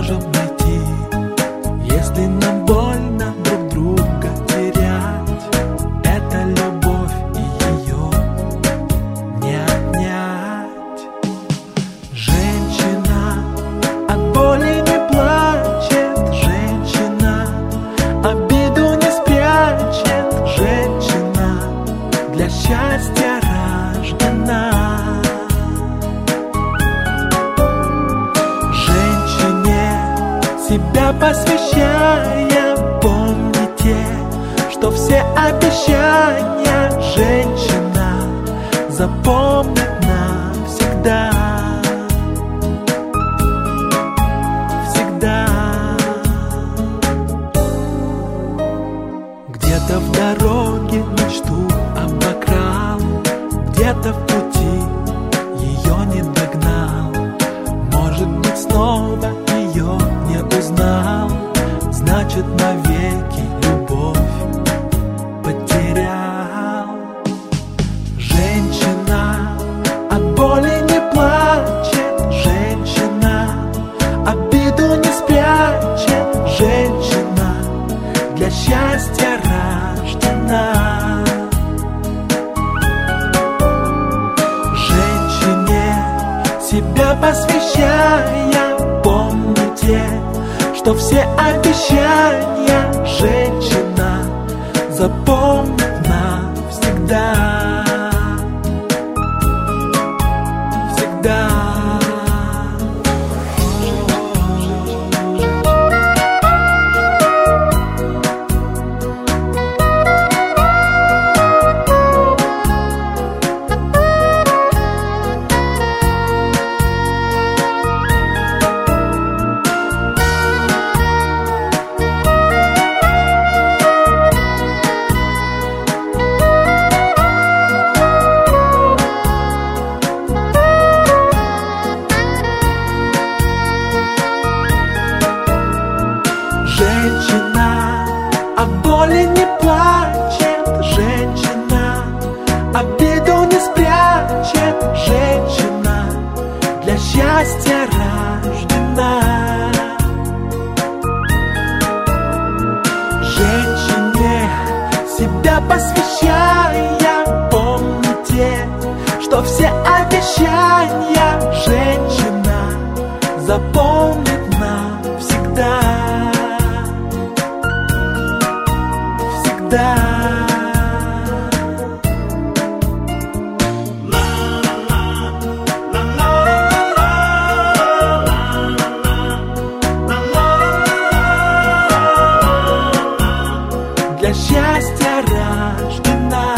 сможем найти, если нам больно друг друга терять. Это любовь, и ее не отнять. Женщина от боли не плачет, женщина обиду не спрячет, женщина для счастья рождена. Себя посвящая, помните, что все обещания женщина запомнит навсегда. Всегда. Где-то в дороге мечту обокрал, где-то в пути ее не догнал. Может быть, снова ее не узнал, значит, навеки любовь потерял. Женщина от боли не плачет, женщина обиду не спрячет, женщина для счастья рождена. Женщине себя посвящая, помните, что все обещания женщина запомнит навсегда. Всегда. Женщина от боли не плачет, женщина обиду не спрячет, женщина для счастья рождена. Женщине себя посвящая, помните, что все обещания женщина запомнит навсегда. Всегда. Для счастья рождена.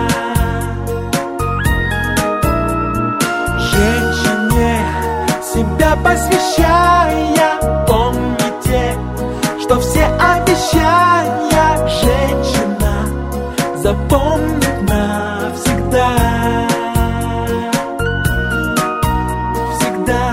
Женщине себя посвящая, помните, что все обещания женщина запомнит навсегда. Всегда.